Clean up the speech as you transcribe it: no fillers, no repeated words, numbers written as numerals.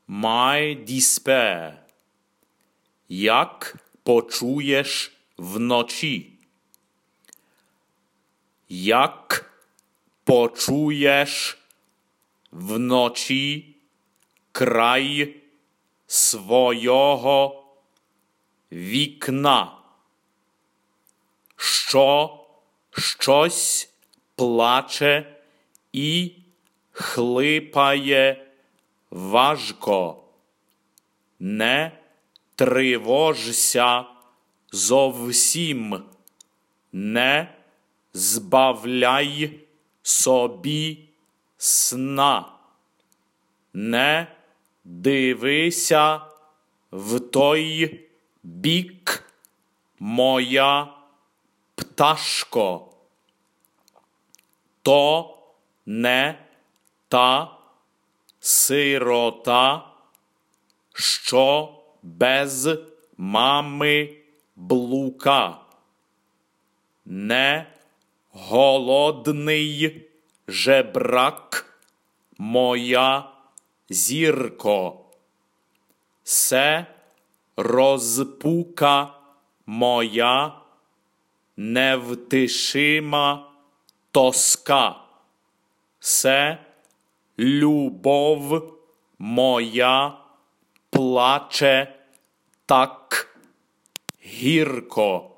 my despair. Як почуєш вночі? Як почуєш вночі край свого вікна, що щось плаче і хлипає важко. Не тривожся зовсім, не збавляй собі сна, не дивися в той бік, моя пташко. То не та сирота, що без мами блука, не голодний жебрак, моя зірко. Се розпука моя, невтишима тоска, се любов моя плаче так гірко.